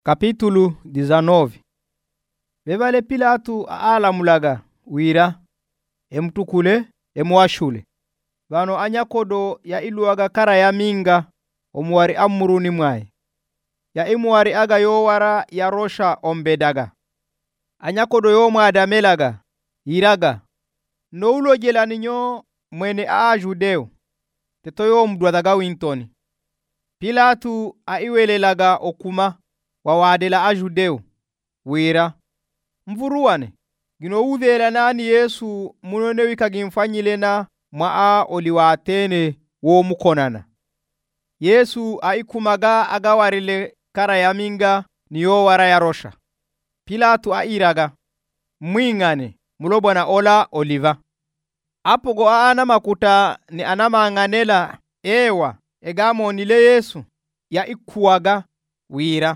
Kapitulu 19. Vevale Pilatu aalamulaga wira emutukule emuwashule. Vano anyakodo ya iluaga kara ya minga omuwari amuruni mwaye. Ya imuwari aga yowara ya rosha ombedaga. Anyakodo yomwadamelaga iraga. Noulo jelani nyo mwene Judeo. Teto yomdwadaga wintoni. Pilatu aiwelelaga okuma wawadela Judeo wira. Mvuruwane gino udhela nani Yesu munone wikagimfanyilena maa oliwatene wo mukonana. Yesu aikumaga agawarile kara ya minga niyo wara ya rosha. Pilatu airaga mwingane mulobwana ola oliva. Apogo makuta ni anamanganela ewa egamonile Yesu ya ikuwaga wira.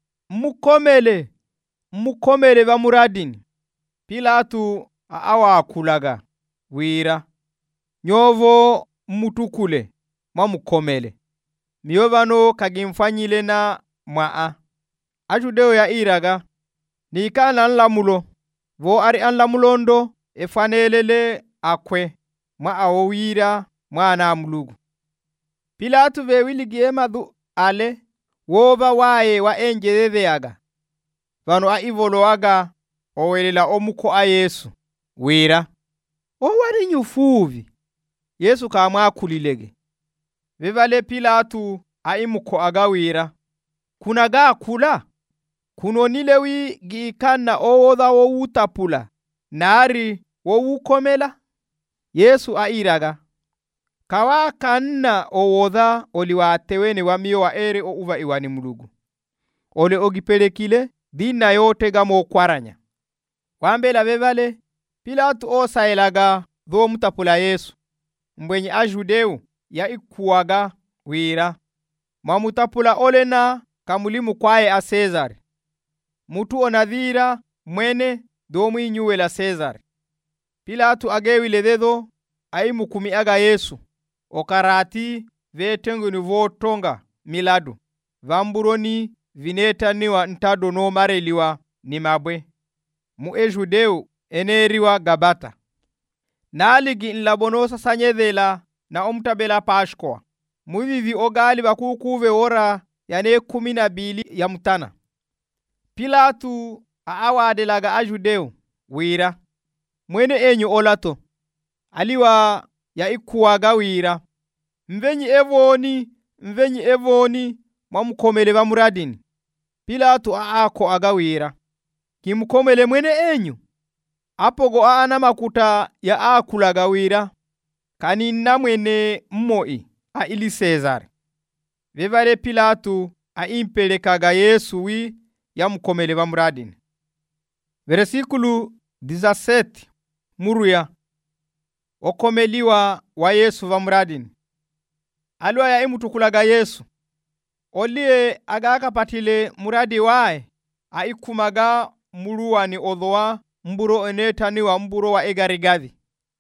Mukomele bamuradini. Pilatu awakulaga wira. Nyovo mutukule mamukomele. Miyovano kagimfanyile na maa. Judeo ya iraga. Nikana nlamulo. Vo ari anlamulondo efanelele akwe. Maa wira mwana mlugu. Pilatu vewiligie madu ale. Wova wae wa enjededeaga. Vano aivoloaga owelela omuko Yesu wira. Owari nyufuvi. Yesu kamwakulilege. Vevale Pilatu aimuko aga wira. Kunaga kula. Kunonilewi gikana owoda wo utapula. Nari wo ukomela. Yesu airaga. Kawa kanna owoda oliwatewene wamiyo wa ere o uva iwani mulugu. Ole ogipelekile dina yote gamo kwaranya. Wambela vevale Pilatu osaelaga dho mutapula Yesu. Mbwenye Judeo ya ikuwaga wira. Mamutapula olena kamulimu kwae Cesar. Mutu onadhira mwene domu inyuwela Cesar. Pilatu agewile dedo aimukumi aga Yesu. Okarati vetengu ni votonga miladu. Vamburoni vinetaniwa ntado no mareliwa ni mabwe. Judeo eneriwa Gabata. Naligi nlabonosa sanyedhela na omtabela Pashkoa. Muvivi ogali bakukuve ora yane 12 ya mutana. Pilatu awadelaga Judeo wira. Mwene enyu olato. Aliwa ya ikuwaga wira. Mvenyi evoni mamukomele bamuradini. Pilatu ako agawira. Kimukomele mwene enyu. Apogo makuta ya akulaga wira. Kanina mwene mmoi ili Cesar. Vevale Pilatu impelekaga Yesu wi ya mukomele bamuradini. Versículo 17 muruya. Okomeliwa wa Yesu bamuradini. Alwa ya imutukulaga Yesu. Olie agaka patile muradi wae. Aikumaga muruwani odhoa mburo enetaniwa mburo wa egarigadhi.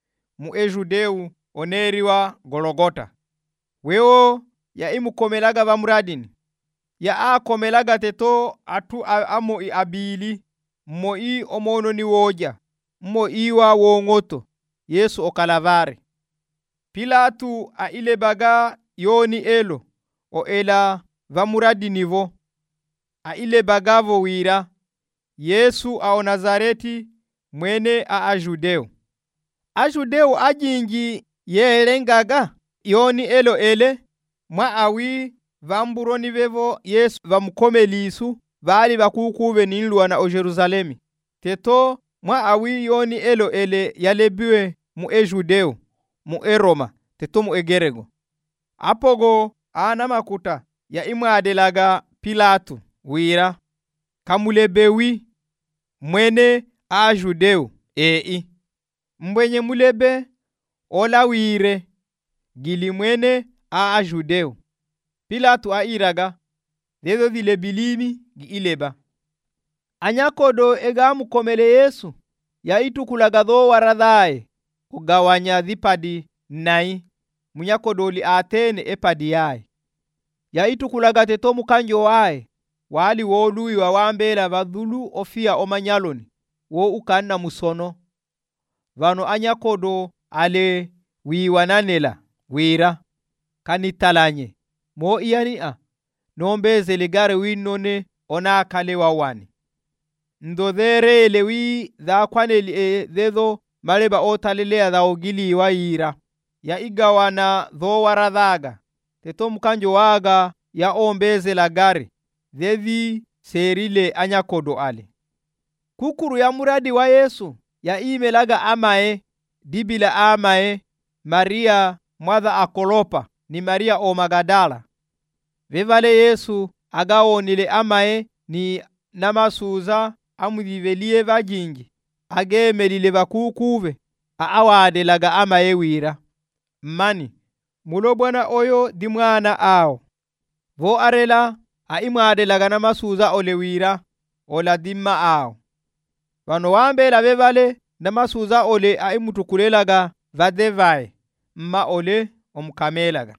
Judeu oneriwa Gologota. Weo ya imukomelaga bamuradini. Ya akomelaga teto atu amoi abili. Moi omono ni woja. Moi wa wongoto. Yesu okalavare. Pilatu ailebaga yoni elo. O ela vamuradini vo. Ailebagavo wira. Yesu ao Nazareti mwene Judeo. Judeo ajinji yelengaga yoni elo ele. Awi vamburoni vevo Yesu vamukomelisu. Vali bakukuve ninluwa na o Jerusalemi. Teto awi yoni elo ele yalebiwe Judeo. Roma. Teto Gerego. Apogo makuta ya imwadelaga Pilatu wira. Kamulebewi mwene Judeo mbwenye mulebe ola wire gili mwene Judeo. Pilatu airaga dedo dile bilimi giileba. Anyakodo egamukomele Yesu ya itukulaga dho waradhae kugawanya dhipadi nai. Munyakodo li atene epadi yae. Ya itukulaga teto mukanjo wae wali woluiwa wambela vadhulu ofia omanyaloni wo ukanna musono. Vano anyakodo ale wiwananela wira kanitalanye mo iyani nombeze ligare winone ona kale wawani. Ndodhere elewi dha kwaneli dhedo maleba otalelea dha ogili wa yira ya igawana dho waradhaga teto mkanjo waga ya ombeze la gari dhevi serile anyakodo ale. Kukuru ya muradi wa Yesu ya imelaga amae dibila amae Maria mwadha akolopa ni Maria o Magadala. Vevale Yesu agaonile amae ni namasuza amudivelie vajingi agemelile vakukuve awadelaga amae wira. Mani mulo bwana oyo di mwana ao vo arela imwadelaga namasuza ole wira ola dimma ao. Vano wambela vevale namasuza ole imutukulelaga vadevai mma ole omkamelaga.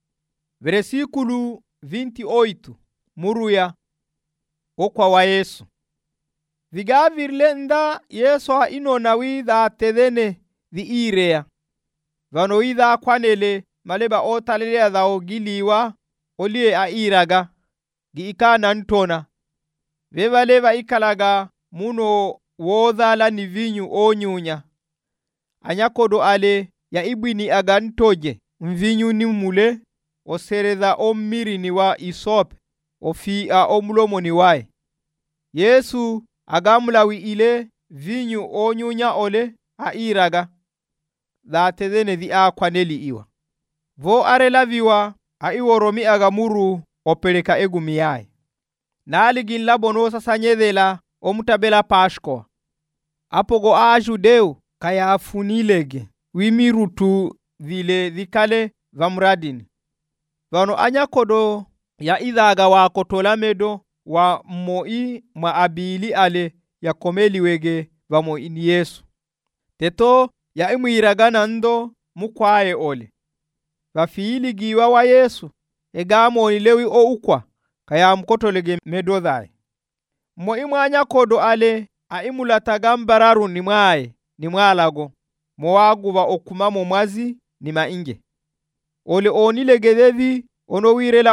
Versículo 28 muruya okwa wa Yesu. Vigavirle nda Yesu inona widha tedhene vi irea. Vano widha kwanele maleba otalelea dha ogiliwa olie iraga gi ikana ntona. Vevaleva ikalaga muno wodhala ni vinyu onyunya. Anyakodo ale ya ibwini agantoje mvinyu ni mule osereza omiri ni wa isope ofia omulomo ni wae. Yesu agamulawi ile vinyu onyunya ole iraga dhatedhene dhi kwaneli iwa. Vo arelaviwa iworomi agamuru opeleka egumiyae. Naligin labono sasanyedhela omutabela Pashko. Apogo Judeu kaya afunilege wimirutu vile vikale vamradini. Vano anyakodo ya idhaga wa kotola medo wa moi mwa abili ale ya komeli wege vamo ini Yesu. Teto ya imuiragana ndo mukwae ole. Vafiili giwa wa Yesu egamo ilewi o ukwa kaya mkotolege medo dhai. Mo imwa anyakodo ale imulataga mbararu ni mwae ni mwalago mo waguva okumamo mwazi ni mainge. Ole onilege dhevi ono wirela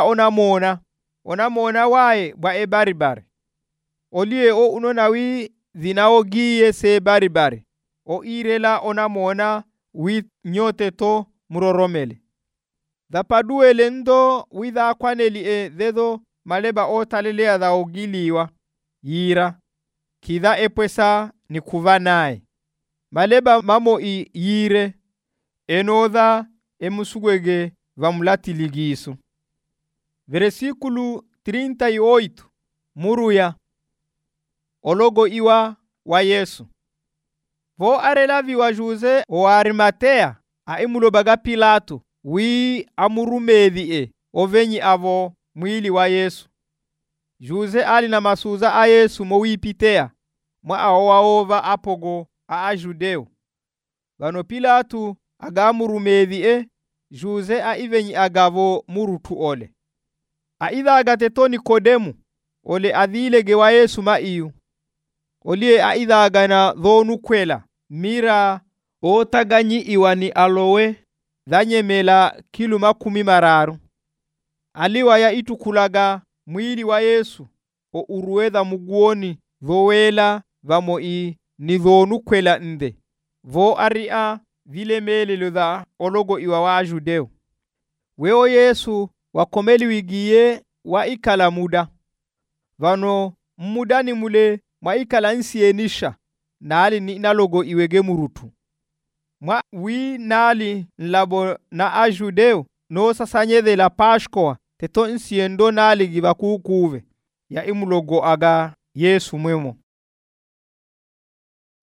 onamona wae bwa ebaribari. Olie o unonawi dhinao giye se baribari. O irela onamona wi nyote to muroromele. Dhapaduele ndo widha kwaneli dhedo maleba otalelea dha ogiliwa yira. Kidha epwesa ni kuva nae. Maleba mamo yire enodha emusugwege vamulatiligisu. Versículo 38 muruya ologo iwa wa Yesu. Vo arelavi wa Jose o Arimatea imulobaga Pilato wi amurumedhi ovenyi avo mwili wa Yesu. Jose ali na masuza a Yesu mo wipitea mwa awaova apogo Judeu. Vano Pilato agamurumedhi Jose ivenyi agavo murutu ole. Aidha agateto Nikodemu ole adhilege wa Yesu maiyu. Olie aidha agana dhonu kwela mira otaganyi iwani alowe dhanyemela kilu 10. Aliwa ya itukulaga mwili wa Yesu o uruedha muguoni dhowela vamo ni dhonu kwela nde. Vo aria vile mele ludha ologo iwa wa Judeu. Weo Yesu wakomeli wigiye wa ikala muda. Vano mudani mule mwa ikala nsienisha nali ni nalogo iwege murutu. Mwa wi nali nlabo na Judeu no sasanyedhe la Pashko teto nsiendo nali giva kukuve ya imulogo aga Yesu mwemo.